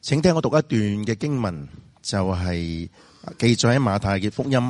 請聽我讀一段嘅經文，就係記載喺馬太嘅福音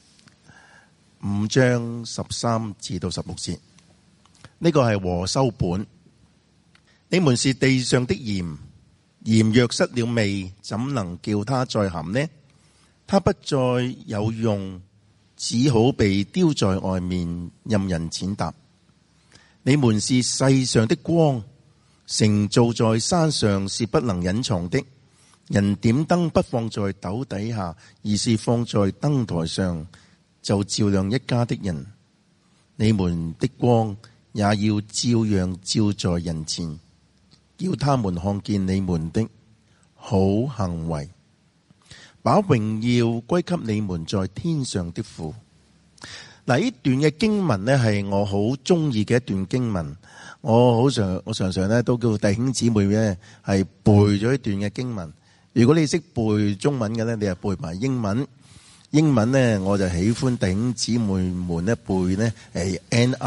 5章13至到16節。呢個係和修本。你們是地上的鹽，鹽若失了味，怎能叫它再鹹呢？它不再有用，只好被丟在外面，任人踐踏。你們是世上的光，城造在山上是不能隱藏的。人點燈不放在斗底下，而是放在燈台上，就照亮一家的人。你們的光也要照樣照在人前，叫他們看見你們的好行為，把榮耀歸給你們在天上的父。嗱，呢段嘅經文呢，係我好中意嘅一段經文。我常常咧都叫弟兄姊妹咧係背咗一段嘅經文。如果你識背中文嘅咧，你就背埋英文。英文咧我就喜歡弟兄姊妹們咧背咧係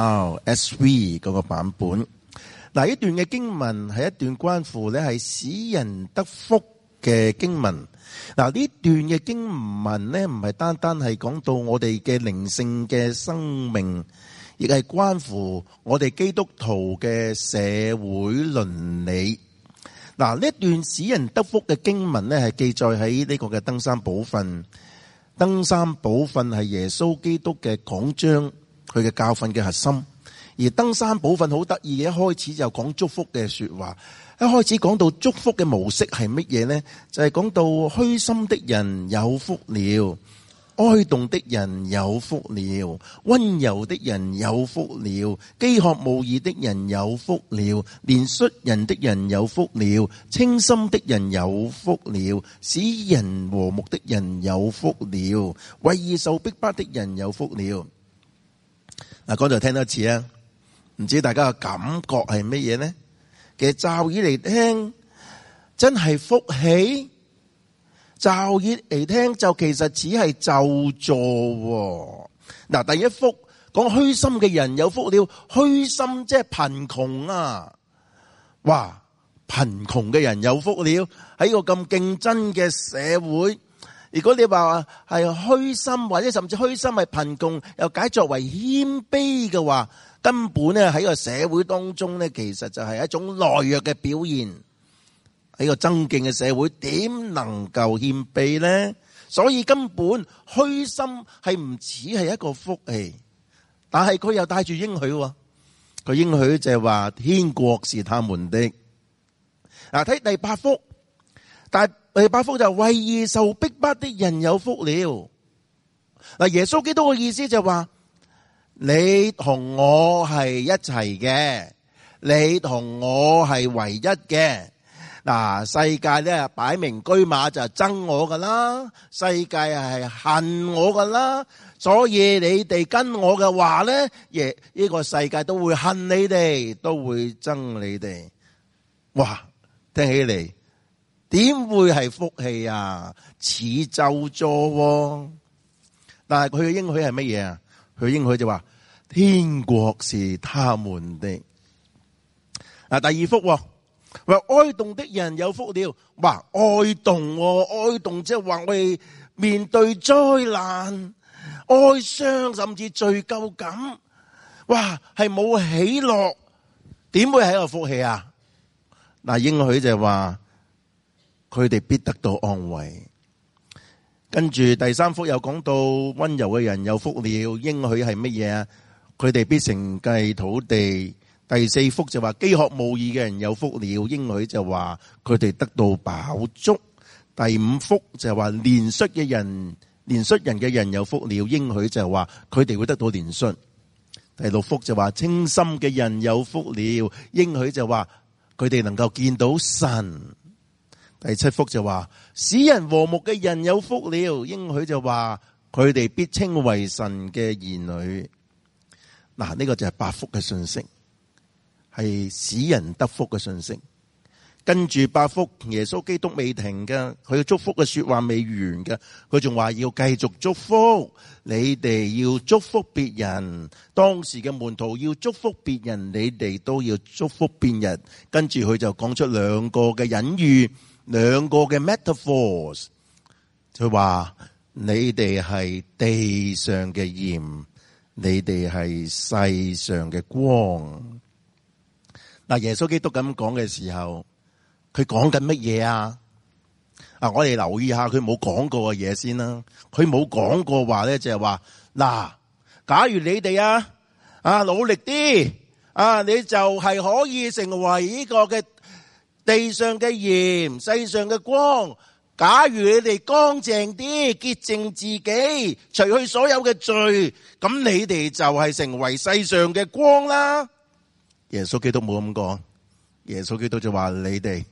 NRSV 嗰個版本。嗱，呢段嘅經文係一段關乎咧係使人得福嘅經文。嗱，呢段嘅經文咧唔係單單係講到我哋嘅靈性嘅生命，亦係關乎我哋基督徒嘅社會倫理。嗱，呢一段使人得福嘅經文咧係記載喺呢個嘅登山寶訓。登山寶訓係耶穌基督嘅講章，佢嘅教訓嘅核心。而登山寶訓好得意嘅，一開始就講祝福嘅說話。一開始講到祝福嘅模式係乜嘢呢？就係講到虛心的人有福了，哀慟的人有福了，溫柔的人有福了，飢渴慕義的人有福了，憐恤人的人有福了，清心的人有福了，使人和睦的人有福了，為義受逼迫的人有福了。嗱，講就聽多一次啊！唔知大家嘅感覺係乜嘢呢？其實驟耳嚟聽真係福氣，驟耳嚟聽就其實只係咒詛。嗱，第一福講虛心嘅人有福了，虛心即係貧窮啊！哇，貧窮嘅人有福了，喺個咁競爭嘅社會，如果你話係虛心或者甚至虛心係貧窮，又解作為謙卑嘅話，根本咧喺個社會當中咧，其實就係一種懦弱嘅表現。喺個爭競嘅社會，點能夠謙卑呢？所以根本虛心係唔似係一個福氣，但係佢又帶住應許。佢應許就係話天國是他們的。嗱，睇第8福，但係第8福就係為義受逼迫的人有福了。嗱，耶穌基督嘅意思就係話，你同我係一齊嘅，你同我係唯一嘅。嗱，世界咧擺明車馬就憎我噶啦，世界係恨我噶啦，所以你哋跟我嘅話咧，呢個世界都會恨你哋，都會憎你哋。哇，聽起嚟點會係福氣啊？似咒詛。但係佢嘅應許係乜嘢啊？佢應許就話天國是他們的。嗱，第2福，話哀慟的人有福了。哇，哀慟即係話我哋面對災難、哀傷甚至罪疚感，哇，係冇喜樂，點會係一個福氣啊？嗱，應許就係話佢哋必得到安慰。跟住第3福又講到溫柔嘅人有福了，應許係乜嘢啊？佢哋必承繼土地。第4福就話飢渴慕義嘅人有福了，應許就話佢哋得到飽足。第5福就話憐恤人嘅人有福了，應許就話佢哋會得到憐恤。第6福就話清心嘅人有福了，應許就話佢哋能夠見到神。第7福就話使人和睦嘅人有福了，應許就話佢哋必稱為神嘅兒女。嗱，呢個就係8福嘅信息，係使人得福嘅信息。跟住8福，耶穌基督未停嘅，佢嘅祝福嘅說話未完嘅，佢仲話要繼續祝福，你哋要祝福別人。當時嘅門徒要祝福別人，你哋都要祝福別人。跟住佢就講出2個嘅隱喻， 兩個嘅 metaphors， 佢話你哋係地上嘅鹽，你哋係世上嘅光。嗱，耶穌基督咁講嘅時候，佢講緊乜嘢啊？我哋留意下佢冇講過嘅嘢先啦。佢冇講過話咧，就係話嗱，假如你哋努力啲你就係可以成為呢個嘅地上嘅鹽，世上嘅光。假如你哋乾淨啲，潔淨自己，除去所有嘅罪，咁你哋就係成為世上嘅光啦。耶穌基督冇咁講，耶穌基督就話你哋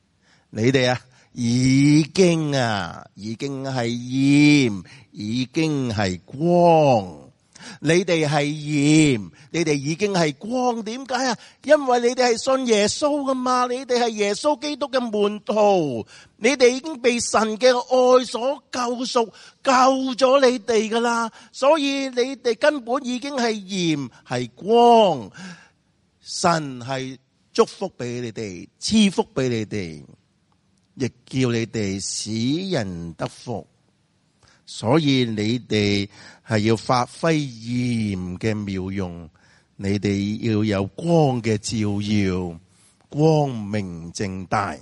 已經係鹽，已經係光。你哋係鹽，你哋已經係光。點解啊？因為你哋係信耶穌噶嘛，你哋係耶穌基督嘅門徒，你哋已經被神嘅愛所救贖，救咗你哋噶啦。所以你哋根本已經係鹽，係光。神係祝福俾你哋，賜福俾你哋，亦叫你哋使人得福。所以你哋係要發揮鹽嘅妙用，你哋要有光嘅照耀，光明正大。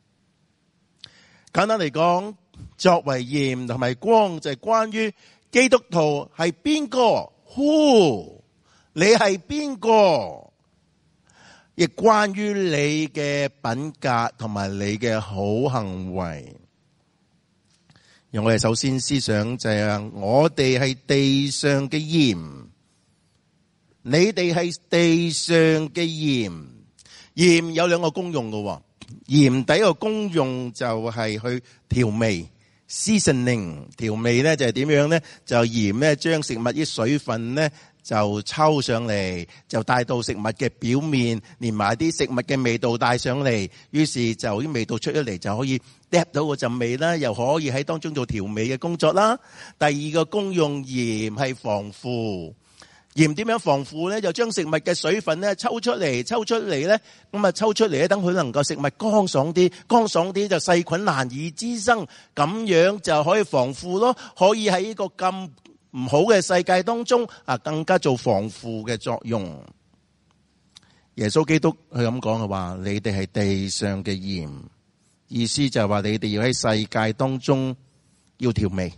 簡單嚟講，作為鹽同埋光就係關於基督徒係邊個，who，你係邊個，亦關於你嘅品格同埋你嘅好行為。讓我哋首先思想就係我哋係地上嘅鹽，你哋係地上嘅鹽。鹽有兩個功用嘅，鹽第一個功用就係去調味 ，seasoning 調味咧就係點樣咧？就鹽咧將食物啲水分咧就抽上嚟，就帶到食物嘅表面，連埋啲食物嘅味道帶上嚟，於是就啲味道出咗嚟就可以嗒到嗰陣味啦，又可以喺當中做調味嘅工作啦。第二個功用，鹽係防腐。鹽點樣防腐咧？就將食物嘅水分咧抽出嚟咧，咁抽出嚟咧，等佢能夠食物乾爽啲就細菌難以滋生，咁樣就可以防腐咯。可以喺呢個咁唔好嘅世界當中更加做防腐嘅作用。耶穌基督佢咁講嘅話，你哋係地上嘅鹽，意思就係話你哋要喺世界當中要調味，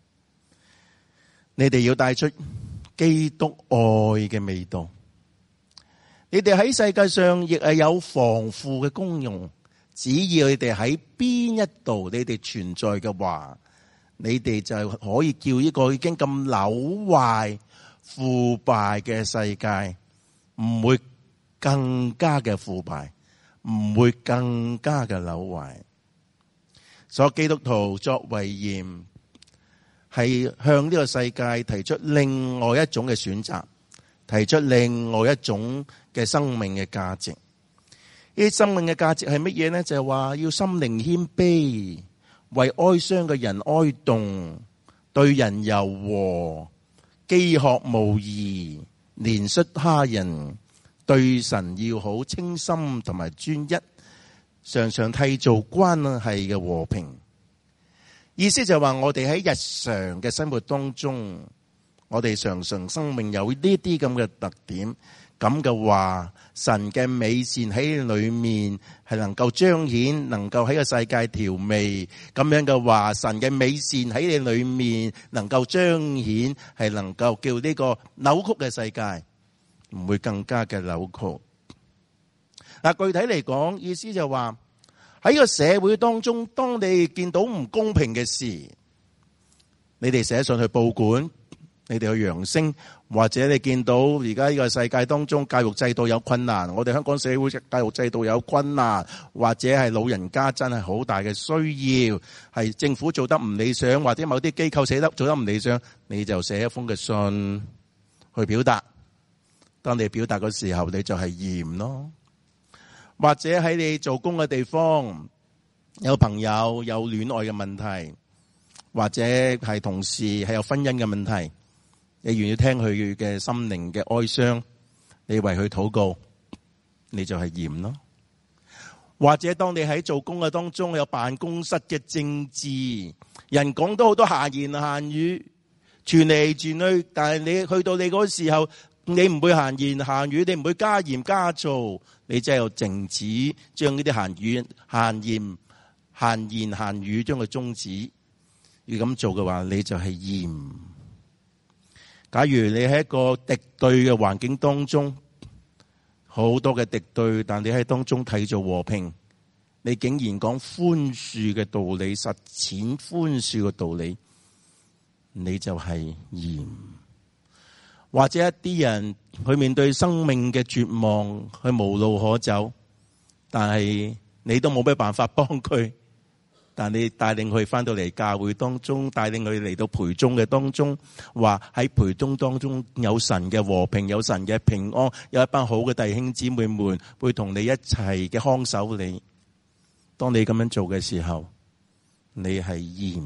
你哋要帶出基督愛嘅味道。你哋喺世界上亦係有防腐嘅功用，只要你哋喺邊一度你哋存在嘅話，你哋就可以叫呢個已經咁朽壞腐敗嘅世界唔會更加嘅腐敗，唔會更加嘅朽壞。所以基督徒作為鹽，係向呢個世界提出另外一種嘅選擇，提出另外一種嘅生命嘅價值。呢啲生命嘅價值係乜嘢呢？就係話要心靈謙卑，為哀傷嘅人哀慟，對人柔和，飢渴慕義，憐恤他人，對神要好，清心同埋專一，常常締造關係嘅和平。意思就係話我哋喺日常嘅生活當中，我哋常常生命有呢啲咁嘅特點，咁嘅話神嘅美善喺裏面係能夠彰顯，能夠喺個世界調味。咁樣嘅話神嘅美善喺你裏面能夠彰顯，係能夠叫呢個扭曲嘅世界唔會更加嘅扭曲。具體嚟講，意思就係話喺個社會當中，當你見到唔公平嘅事，你哋寫上去報館，你哋去揚聲，或者你見到而家呢個世界當中教育制度有困難，我哋香港社會教育制度有困難，或者係老人家真係好大嘅需要，係政府做得唔理想，或者某啲機構做得唔理想，你就寫一封嘅信去表達。當你表達嘅時候，你就係鹽咯。或者喺你做工嘅地方，有朋友有戀愛嘅問題，或者係同事係有婚姻嘅問題，你願意聽佢嘅心靈嘅哀傷，你為佢禱告，你就係鹽咯。 或者當你喺做工嘅當中有辦公室嘅政治，人講到好多閒言閒語，傳嚟傳去，但係你去到你嗰個時候，你唔會閒言閒語，你唔會加鹽加醋，你只係有靜止，將呢啲閒言閒語將佢終止。要咁做嘅話，你就係鹽。假如你喺一個敵對嘅環境當中，好多嘅敵對，但你喺當中締造和平，你竟然講寬恕嘅道理，實踐寬恕嘅道理，你就係鹽。或者一啲人去面對生命嘅絕望，去無路可走，但係你都冇咩辦法幫佢，但你帶領佢翻到嚟教會當中，帶領佢嚟到培宗嘅當中，話喺培宗當中有神嘅和平，有神嘅平安，有一班好嘅弟兄姊妹們會同你一齊嘅看守你。當你咁樣做嘅時候，你係鹽。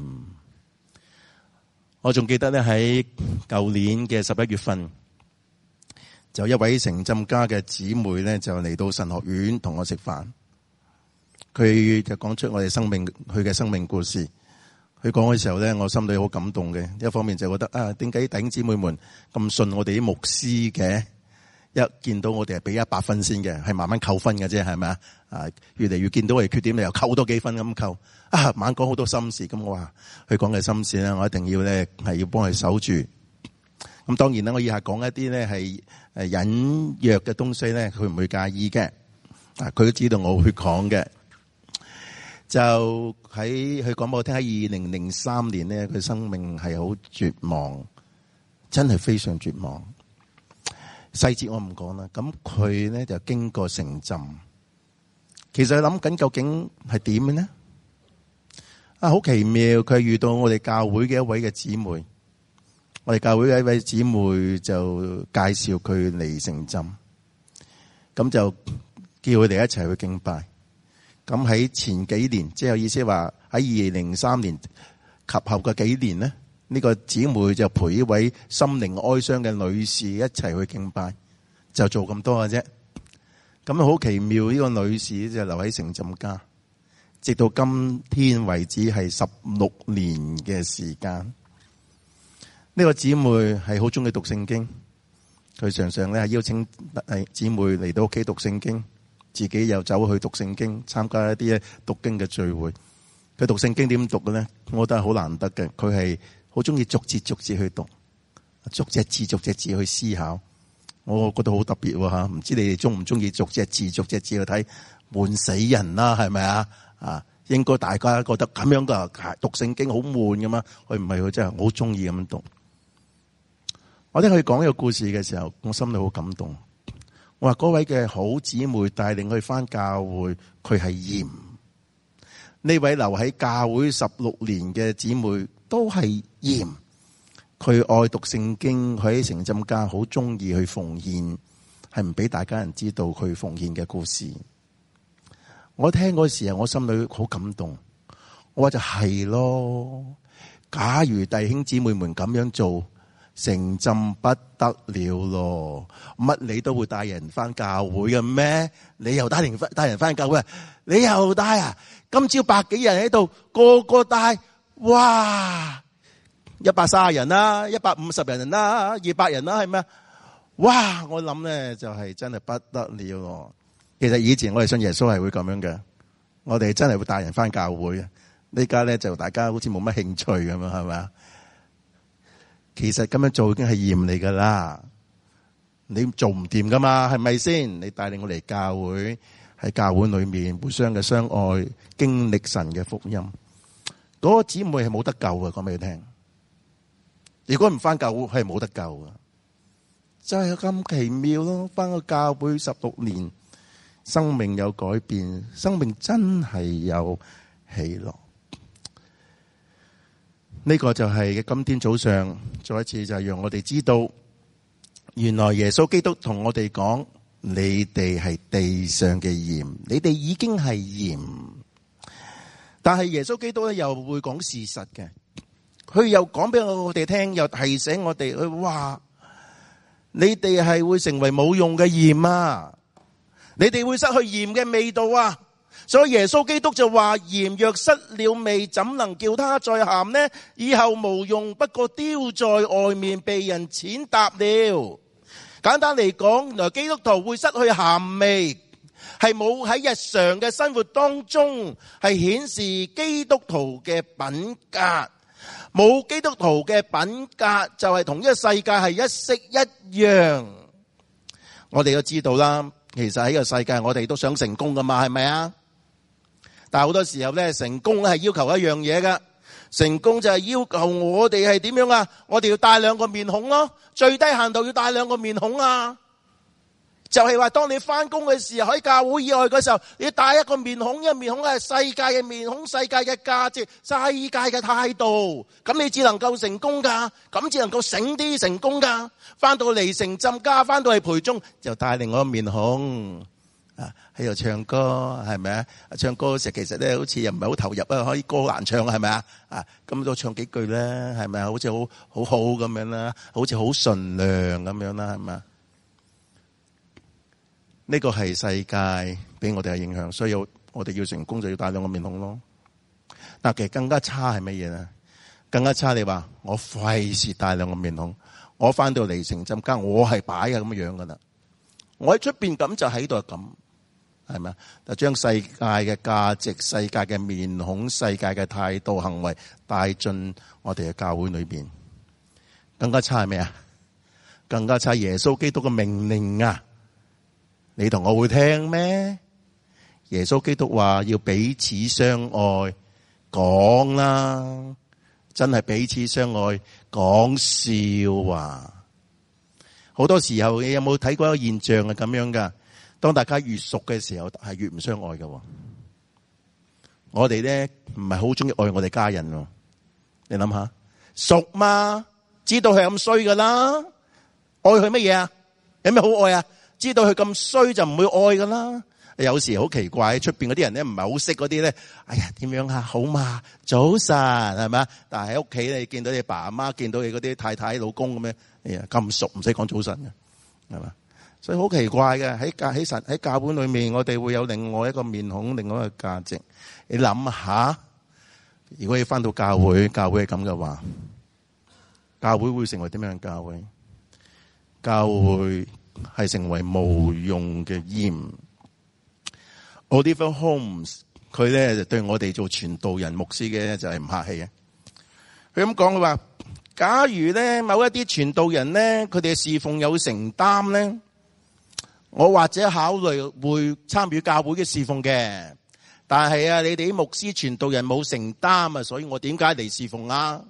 我仲記得咧，喺舊年嘅11月份，就一位城浸家嘅姊妹咧，就嚟到神學院同我食飯。佢就講出我哋佢嘅生命故事。佢講嘅時候咧，我心裏好感動嘅。一方面就覺得點解弟兄姊妹們咁信我哋啲牧師嘅？一見到我哋係俾100分先嘅，係慢慢扣分嘅啫，係咪啊？越嚟越見到我哋缺點，你又扣多幾分咁扣。猛講好多心事，咁我話佢講嘅心事咧，我一定要咧係要幫佢守住。咁當然啦，我以下講一啲咧係隱約嘅東西咧，佢唔會介意嘅。佢都知道我會講嘅。就喺佢講俾我聽，喺2003年咧，佢生命係好絕望，真係非常絕望。細節我唔講啦。咁佢咧就經過城浸，其實諗緊究竟係點嘅呢？好奇妙，佢遇到我哋教會嘅一位嘅姊妹，我哋教會嘅一位姊妹就介紹佢嚟城浸，咁就叫佢哋一齊去敬拜。咁喺前幾年，即係有意思話喺2003年及後嘅幾年呢，呢個姊妹就陪一位心靈哀傷嘅女士一齊去敬拜，就做咁多嘅啫。咁好奇妙，呢個女士就留喺城浸家，直到今天為止係16年嘅時間。呢個姊妹係好中意讀聖經，佢常常咧係邀請姊妹嚟到屋企讀聖經，自己又走去讀聖經，參加一啲讀經嘅聚會。佢讀聖經點讀嘅咧？我覺得係好難得嘅。佢係好中意逐節去讀，逐隻字去思考。我覺得好特別喎嚇，唔知你哋中唔中意逐隻字去睇？悶死人啦，係咪啊？應該大家覺得咁樣嘅讀聖經好悶㗎嘛？佢唔係，佢真係好中意咁樣讀。我聽佢講呢個故事嘅時候，我心裏好感動。我話嗰位嘅好姊妹帶領佢返教會，佢係鹽。呢位留喺教會16年嘅姊妹都係鹽。佢愛讀聖經，佢喺城浸家好中意去奉獻，係唔俾大家人知道佢奉獻嘅故事。我聽嗰時候，我心裏好感動。我話就係咯，假如弟兄姊妹們咁樣做，城浸不得了咯。乜你都會帶人返教會嘅咩？你又帶人返教會，你又帶啊？今朝100幾人喺度，個個帶，哇！130人啦，150人啦，200人啦，係咩？哇！我諗咧就係真係不得了咯。其實以前我哋信耶穌係會咁樣嘅，我哋真係會帶人返教會嘅。呢家咧就大家好似冇乜興趣咁樣，係咪？其實咁樣做已經係鹽嚟噶啦，你做唔掂噶嘛，係咪先？你帶領我嚟教會，喺教會裏面互相嘅相愛，經歷神嘅福音。嗰個姊妹係冇得救嘅，講俾你聽。如果唔返教會係冇得救嘅，就係咁奇妙咯。返個教會16年，生命有改變，生命真係有喜樂。呢個就係今天早上再一次就係讓我哋知道，原來耶穌基督同我哋講，你哋係地上嘅鹽，你哋已經係鹽。但係耶穌基督咧又會講事實嘅，佢又講俾我哋聽，又提醒我哋，佢話你哋係會成為冇用嘅鹽啊，你哋會失去鹽嘅味道啊。 所以耶穌基督就話：鹽若失了味，怎能叫它再鹹呢？以後無用，不過丟在外面，被人踐踏了。簡單嚟講，原來基督徒會失去鹹味，係冇喺日常嘅生活當中係顯示基督徒嘅品格。冇基督徒嘅品格，就係同呢個世界係一式一樣。我哋都知道啦，其實喺個世界我哋都想成功噶嘛，係咪啊？但係好多時候咧，成功咧係要求一樣嘢噶，成功就係要求我哋係點樣啊？我哋要帶兩個面孔咯，最低限度要帶兩個面孔啊！就係話，當你翻工嘅時候，喺教會以外嘅時候，你要帶一個面孔，呢個面孔係世界嘅面孔，世界嘅價值，世界嘅態度，咁你只能夠成功噶，咁只能夠醒啲成功噶。翻到嚟城浸家，翻到嚟培中，就帶另外一個面孔啊，喺度唱歌，係咪啊？唱歌嗰時其實咧，好似又唔係好投入啊，可以歌難唱，係咪啊？啊，咁都唱幾句咧，係咪啊？好似好咁樣啦，好似好純良咁樣啦，係咪啊？呢個係世界俾我哋嘅影響，所以我哋要成功就要帶兩個面孔咯。但其實更加差係乜嘢呢？更加差，你話我費事帶兩個面孔，我翻到嚟城浸家，我係擺嘅咁樣噶啦。我喺出邊咁就喺度咁，係咪啊？就將世界嘅價值、世界嘅面孔、世界嘅態度、行為帶進我哋嘅教會裏邊。更加差係咩啊？更加差耶穌基督嘅命令啊！你同我會聽咩？耶穌基督話要彼此相愛，講啦，真係彼此相愛，講笑話。好多時候你有冇睇過一個現象係咁樣噶？當大家越熟嘅時候，係越唔相愛噶。我哋咧唔係好中意愛我哋家人，你諗下，熟嘛，知道佢咁衰噶啦，愛佢乜嘢啊？有咩好愛啊？知道佢咁衰就唔會愛噶啦。有時好奇怪，出邊嗰啲人咧唔係好識嗰啲咧，哎呀點樣啊？好嘛，早晨係咪啊？但係喺屋企你見到你爸阿媽，見到你嗰啲太太老公咁樣，哎呀咁熟唔使講早晨嘅，係嘛？所以好奇怪嘅，喺教會裏面，我哋會有另外一個面孔，另外一個價值。你諗下，如果你翻到教會係咁嘅話，教會會成為點樣嘅教會？教會係成為無用嘅鹽。Oliver Holmes 佢咧就對我哋做傳道人牧師嘅就係唔客氣嘅。佢咁講，佢話：假如咧某一啲傳道人咧，佢哋嘅侍奉有承擔咧，我或者考慮會參與教會嘅侍奉嘅。但係啊，你哋啲牧師傳道人冇承擔啊，所以我點解嚟侍奉啊？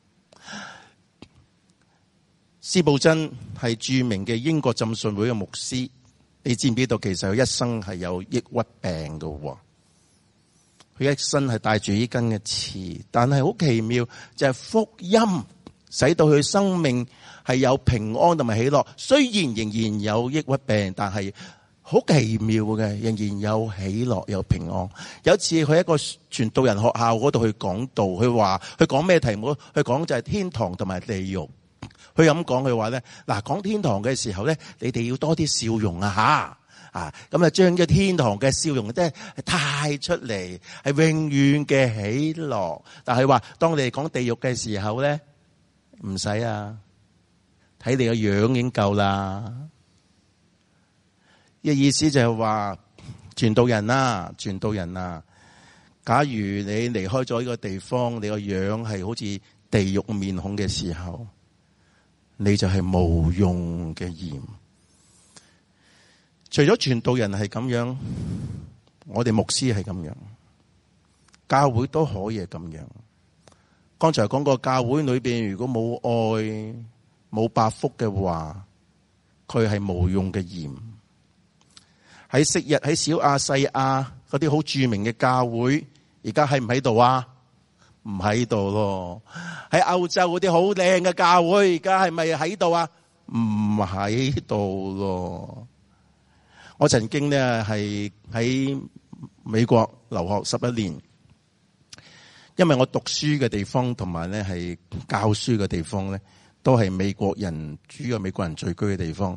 司布真係著名嘅英國浸信會嘅牧師，你知唔知道其實佢一生係有抑鬱病㗎？佢一生係帶住呢根嘅刺，但係好奇妙就係福音使到佢生命係有平安同埋喜樂。雖然仍然有抑鬱病，但係好奇妙嘅，仍然有喜樂有平安。有一次佢喺一個傳道人學校嗰度去講道，佢講咩題目？佢講就係天堂同埋地獄。佢咁講，佢話咧，嗱，講天堂嘅時候咧，你哋要多啲笑容啊吓，咁啊將個天堂嘅笑容即係帶出嚟，係永遠嘅喜樂。但係話當你哋講地獄嘅時候咧，唔使啊，睇你個樣已經夠啦。嘅意思就係話，傳道人啊，假如你離開咗呢個地方，你個樣係好似地獄面孔嘅時候，你就係無用嘅鹽。除咗傳道人係咁樣，我哋牧師係咁樣，教會都可以係咁樣。剛才講過，教會裏邊如果冇愛、冇百福嘅話，佢係無用嘅鹽。喺昔日喺小亞細亞嗰啲好著名嘅教會，而家喺唔喺度啊？唔喺度咯。喺歐洲嗰啲好靚嘅教會，而家係咪喺度啊？唔喺度咯。我曾經咧係喺美國留學11年，因為我讀書嘅地方同埋咧係教書嘅地方咧，都係美國人主要美國人聚居嘅地方，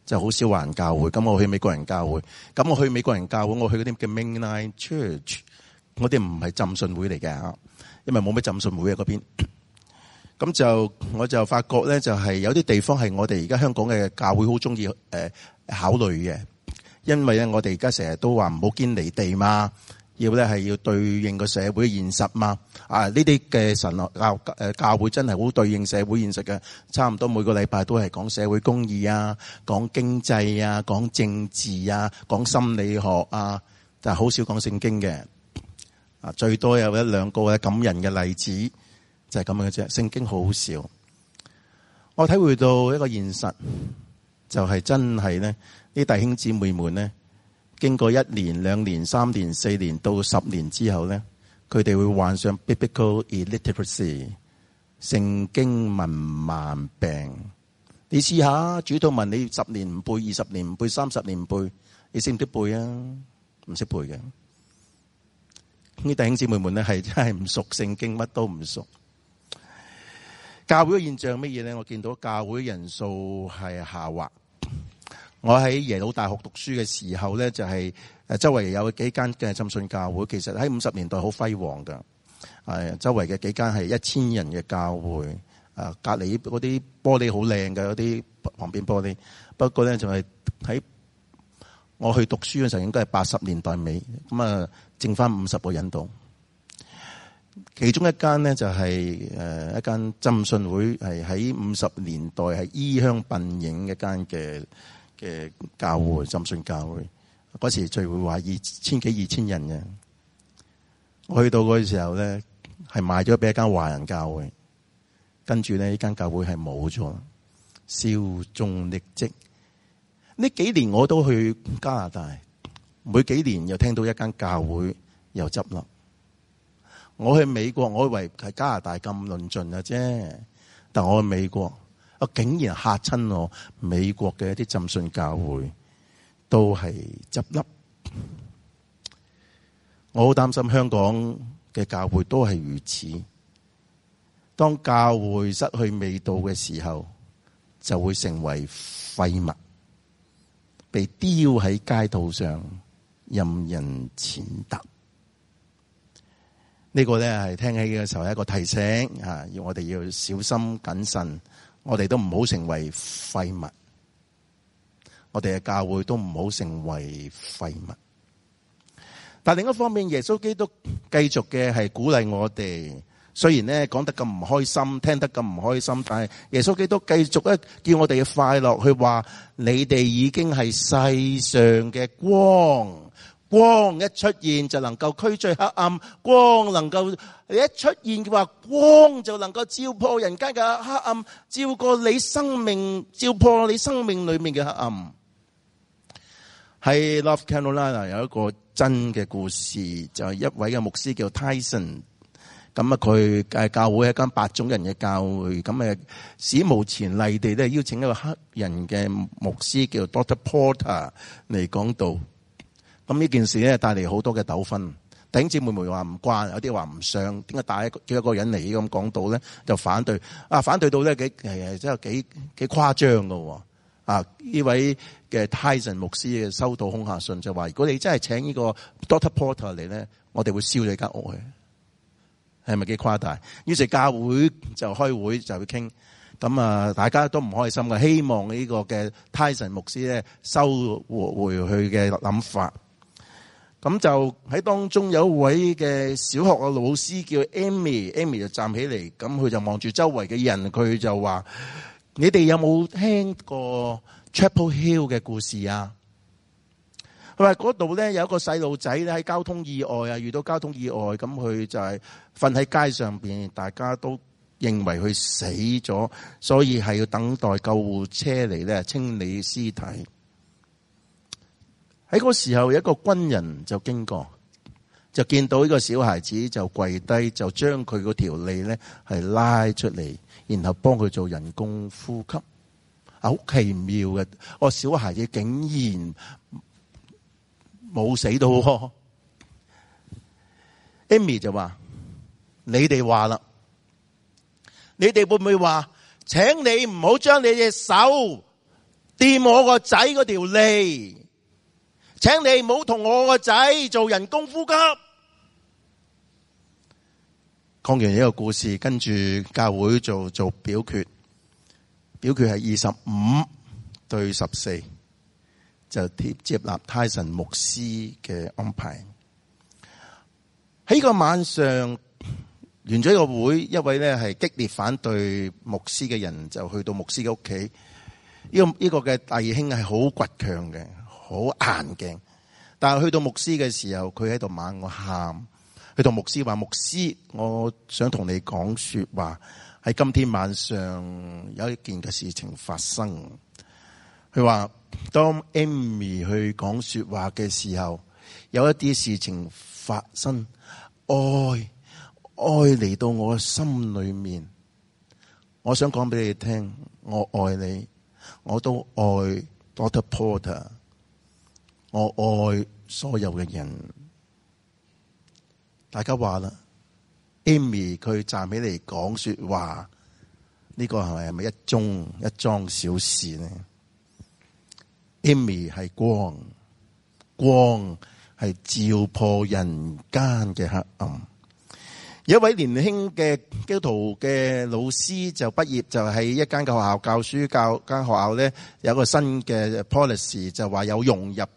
就好少華人教會。咁我去美國人教會，咁我去美國人教會，我去嗰啲叫 Mainline Church， 我哋唔係浸信會嚟嘅嚇，因為冇乜浸信會喺嗰邊。咁我就發覺咧，就係有啲地方係我哋而家香港嘅教會好中意考慮嘅，因為咧我哋而家成日都話唔好堅離地嘛，要咧係要對應個社會現實嘛。呢啲嘅神學教會真係好對應社會現實嘅，差唔多每個禮拜都係講社會公義啊，講經濟啊，講政治啊，講心理學啊，但係好少講聖經嘅。最多有一兩個嘅感人嘅例子。就係咁樣嘅啫，聖經好少。我體會到一個現實，就係真係咧，啲弟兄姊妹們咧，經過1年、2年、3年、4年到10年之後咧，佢哋會患上 biblical illiteracy， 聖經文盲病。你試下主禱文，你10年唔背，20年唔背，30年唔背，你識唔識背啊？唔識背嘅。啲弟兄姊妹們咧係真係唔熟聖經，乜都唔熟。教會嘅現象乜嘢咧？我見到教會人數係下滑。我喺耶魯大學讀書嘅時候咧，就係周圍有幾間嘅浸信教會，其實喺50年代好輝煌噶。周圍嘅幾間係1000人嘅教會。隔離嗰啲玻璃好靚嘅，嗰啲旁邊玻璃。不過咧就係喺我去讀書嘅時候，應該係80年代尾，咁啊剩翻50個人度。其中一間呢，就係一間浸信會，係喺50年代係衣香鬢影一間嘅教會，浸信教會。嗰時聚會話2000幾2000人嘅。我去到嗰時候咧，係賣咗俾一間華人教會，跟住咧呢間教會係冇咗，銷聲匿跡。呢幾年我都去加拿大，每幾年又聽到一間教會又執笠。我去美國，我以為係加拿大咁論盡嘅啫，但我去美國，我竟然嚇親我，美國嘅一啲浸信教會都係執笠。我好擔心香港嘅教會都係如此。當教會失去味道嘅時候，就會成為廢物，被丟喺街道上，任人踐踏。呢個咧係聽起嘅時候係一個提醒，要我哋要小心謹慎，我哋都唔好成為廢物，我哋嘅教會都唔好成為廢物。但另一方面，耶穌基督繼續嘅係鼓勵我哋，雖然咧講得咁唔開心，聽得咁唔開心，但係耶穌基督繼續咧叫我哋嘅快樂，去話你哋已經係世上嘅光。光一出現就能夠驅逐黑暗，光能夠一出現嘅話，光就能夠照破人間嘅黑暗，照過你生命，照破你生命裏面嘅黑暗。喺 North Carolina 有一個真嘅故事，就係一位嘅牧師叫 Tyson， 咁佢嘅教會係一間8種人嘅教會，咁史無前例地咧邀請一個黑人嘅牧師叫 Dr. Porter 嚟講道。咁呢件事咧帶嚟好多嘅糾紛，弟兄姊妹話唔慣，有啲話唔上，點解帶叫一個人嚟咁講道咧？就反對，反對到咧真係幾誇張噶。呢位嘅 Tyson 牧師收到恐嚇信，就話如果你真係請呢個 Dr. Porter 嚟咧，我哋會燒你間屋去，係咪幾誇大？於是教會就開會就去傾。咁大家都唔開心嘅，希望呢個嘅 Tyson 牧師咧收回佢嘅諗法。咁就喺當中有一位嘅小學嘅老師叫 Amy 就站起嚟，咁佢就望住周圍嘅人，佢就話：你哋有冇聽過 Chapel Hill 嘅故事啊？佢話嗰度咧有一個細路仔咧喺交通意外遇到交通意外，咁佢就係瞓喺街上邊，大家都認為佢死咗，所以係要等待救護車嚟咧清理屍體。喺嗰時候，有一個軍人就經過，就見到呢個小孩子就跪低，就將佢嗰條脷咧係拉出嚟，然後幫佢做人工呼吸。好奇妙嘅，小孩子竟然冇死到。Amy 就話：你哋話啦，你哋會唔會話，請你唔好將你隻手掂我個仔嗰條脷，請你唔好同我個仔做人工呼吸。講完呢個故事，跟住教會做表決，表決係25-14，就接納泰神牧師嘅安排。喺個晚上完咗個會，一位咧係激烈反對牧師嘅人就去到牧師嘅屋企。呢個嘅弟兄係好倔強嘅，好硬頸。但係去到牧師嘅時候，佢喺度猛我喊。佢同牧師話：牧師，我想同你講說話。喺今天晚上有一件嘅事情發生。佢話當 Amy 去講說話嘅時候，有一啲事情發生，愛嚟到我心裏面。我想講俾你聽，我愛你，我都愛 Dr. Porter， 我愛所有嘅人。大家話啦 ，Amy 佢站起嚟講說話，呢個係咪一樁小事呢？ Amy 係光係照破人間嘅黑暗。有一位年輕嘅基督徒嘅老師就畢業，就喺一間嘅學校教書，間學校咧有一個新嘅 policy， 就話有融入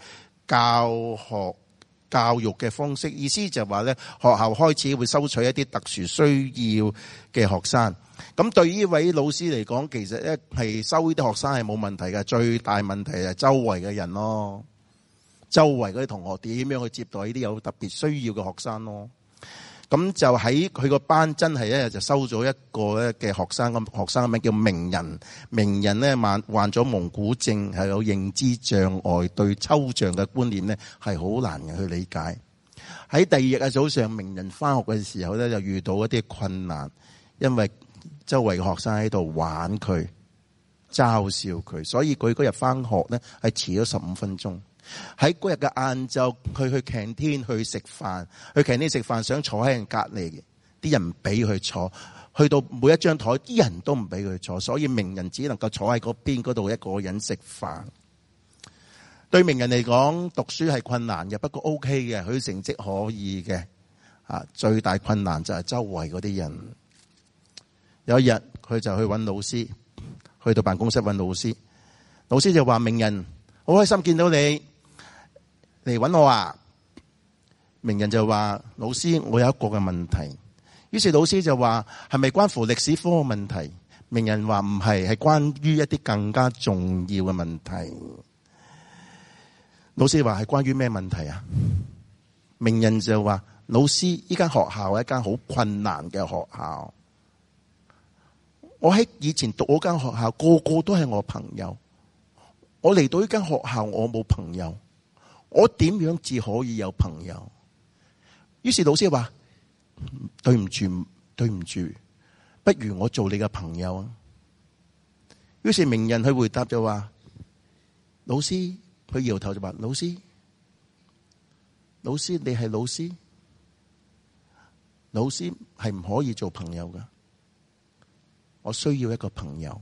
教育嘅方式，意思就話咧學校開始會收取一啲特殊需要嘅學生。咁對呢位老師嚟講，其實咧係收呢啲學生係冇問題嘅，最大問題係周圍嘅人咯，周圍嗰啲同學點樣去接待呢啲有特別需要嘅學生咯。咁就喺佢個班真係咧就收咗一個咧嘅學生，咁學生嘅名叫明人。明人咧患咗蒙古症，係有認知障礙，對抽象嘅觀念咧係好難去理解。喺第二日嘅早上，明人翻學嘅時候咧就遇到一啲困難，因為周圍嘅學生喺度玩佢、嘲笑佢，所以佢嗰日翻學咧係遲咗15分鐘。喺嗰日嘅晏晝，佢去 canteen 去食飯，去 canteen 食飯想坐喺人隔離嘅，啲人唔俾佢坐，去到每一張台啲人都唔俾佢坐，所以明人只能夠坐喺嗰邊嗰度一個人食飯。對明人嚟講，讀書係困難嘅，不過 OK 嘅，佢成績可以嘅。最大困難就係周圍嗰啲人。有一日佢就去揾老師，去到辦公室揾老師，老師就話：明人，好開心見到你。嚟揾我啊！明人就話：老師，我有一個嘅問題。於是老師就話：係咪關乎歷史科嘅問題？明人話唔係，係關於一啲更加重要嘅問題。老師話：係關於咩問題啊？明人就話：老師，呢間學校係一間好困難嘅學校。我喺以前讀嗰間學校，個個都係我朋友。我嚟到呢間學校，我冇朋友。我點樣至可以有朋友？於是老師話：對唔住，不如我做你嘅朋友啊！於是明人去回答就話：老師，佢搖頭就話：老師，你係老師，老師係唔可以做朋友噶，我需要一個朋友。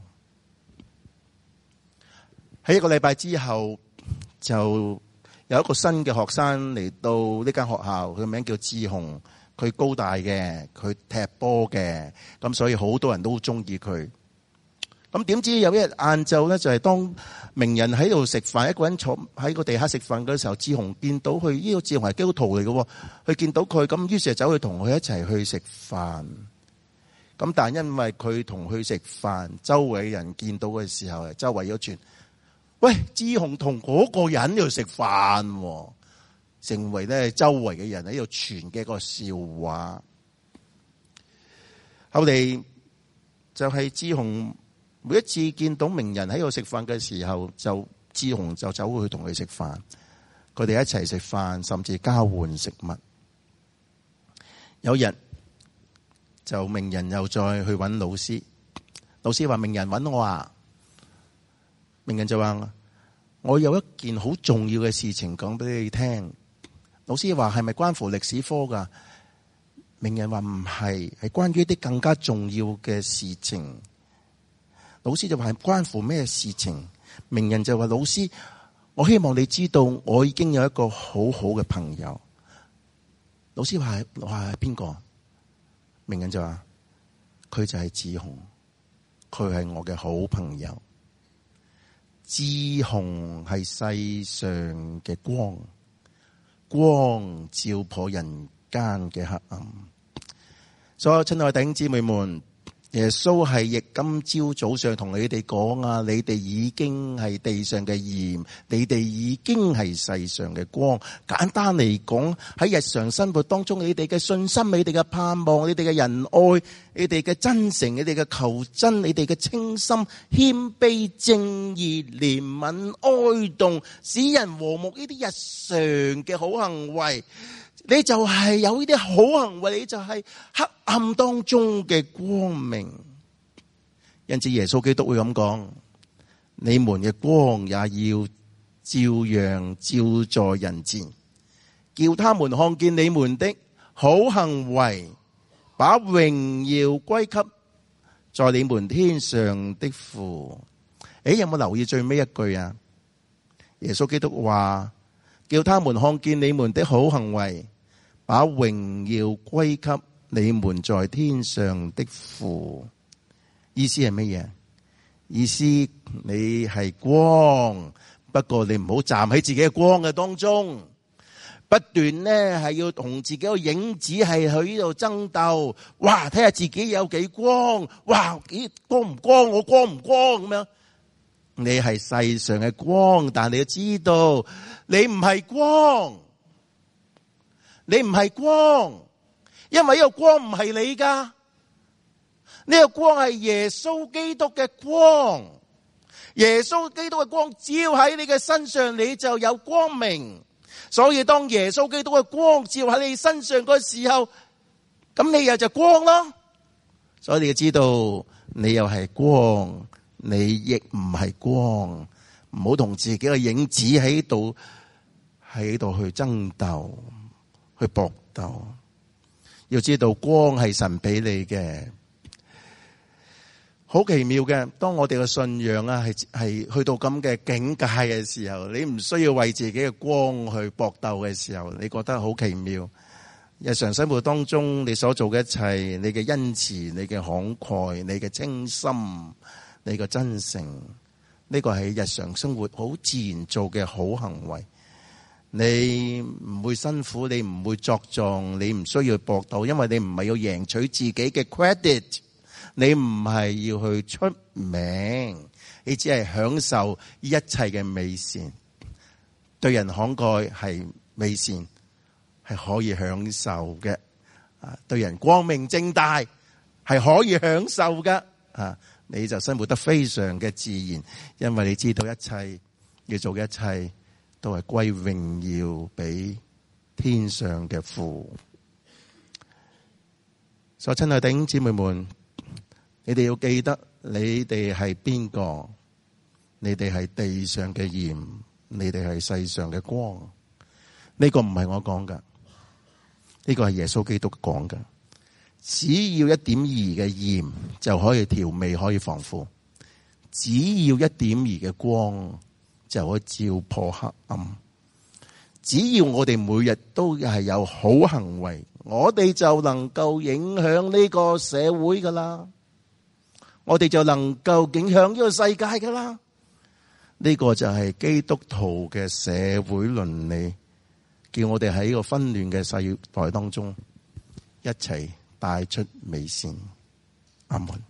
喺一個禮拜之後就有一個新嘅學生嚟到呢間學校，佢名叫志雄，佢高大嘅，佢踢波嘅，咁所以好多人都中意佢。咁點知有一日晏晝咧，就係當明人喺度食飯，一個人坐喺個地下食飯嘅時候，志雄見到佢，呢個志雄係基督徒嚟嘅，佢見到佢，咁於是就走去同佢一齊去食飯。咁但係因為佢同佢食飯，周圍嘅人見到嘅時候，周圍有傳。喂，志雄同嗰個人喺度食飯，成為咧周圍嘅人喺度傳嘅一個笑話。後嚟就係志雄每一次見到明人喺度食飯嘅時候，志雄就走去同佢食飯，佢哋一齊食飯，甚至交換食物。有日就明人又再去揾老師，老師話：明人揾我啊！明人就話：我有一件好重要嘅事情講俾你聽。老師話：係咪關乎歷史科噶？明人話：唔係，係關於一啲更加重要嘅事情。老師就話：係關乎咩事情？ 名人就話：老師，我希望你知道我已經有一個好好嘅朋友。老師話係邊個？名人就話：佢就係志雄，佢係我嘅好朋友。志雄係世上嘅光，光照破人間嘅黑暗。所有親愛弟兄姊妹們，耶穌係亦今朝早上同你哋講啊，你哋已經係地上嘅鹽，你哋已經係世上嘅光。簡單嚟講，喺日常生活當中，你哋嘅信心、你哋嘅盼望、你哋嘅仁愛、你哋嘅真誠、你哋嘅求真、你哋嘅清心、謙卑、正義、憐憫、哀慟、使人和睦，呢啲日常嘅好行為，你就係有呢啲好行為，你就係黑暗當中嘅光明。因此耶穌基督會咁講：你們嘅光也要照樣照在人前，叫他們看見你們的好行為，把榮耀歸給在你們天上的父。有冇留意最尾一句啊？耶穌基督話：叫他們看見你們的好行為，把榮耀歸給你們在天上的父。意思係乜嘢？意思你係光，不過你唔好站喺自己嘅光嘅當中，不斷呢係要同自己個影子係喺呢度爭鬥。哇！睇下自己有幾光，哇！幾光唔光？我光唔光咁樣？你係世上嘅光，但你要知道你唔係光。你唔係光，因為呢個光唔係你噶，呢個光係耶穌基督嘅光。耶穌基督嘅光照喺你嘅身上，你就有光明。所以當耶穌基督嘅光照喺你身上嗰時候，咁你又就光咯。所以你要知道，你又係光，你亦唔係光。唔好同自己嘅影子喺度去爭鬥，去搏鬥。要知道光係神俾你嘅，好奇妙嘅。當我哋嘅信仰啊係去到咁嘅境界嘅時候，你唔需要為自己嘅光去搏鬥嘅時候，你覺得好奇妙。日常生活當中你所做嘅一切，你嘅恩慈、你嘅慷慨、你嘅清心、你嘅真誠，呢個係日常生活好自然做嘅好行為。你唔會辛苦，你唔會作狀，你唔需要搏鬥，因為你唔係要贏取自己嘅 credit， 你唔係要去出名，你只係享受一切嘅美善。對人慷慨係美善，係可以享受嘅。對人光明正大係可以享受嘅。你就生活得非常嘅自然，因為你知道一切要做嘅一切都係歸榮耀俾天上嘅父。所以親愛弟兄姊妹們，你哋要記得你哋係邊個？你哋係地上嘅鹽，你哋係世上嘅光。呢個唔係我講噶，呢個係耶穌基督講噶。只要1.2嘅鹽就可以調味，可以防腐；只要1.2嘅光就可以照破黑暗。只要我哋每日都係有好行為，我哋就能夠影響呢個社會噶啦，我哋就能夠影響呢個世界噶啦。呢個就係基督徒嘅社會倫理，叫我哋喺呢個紛亂嘅世代當中一齊帶出美善。阿門。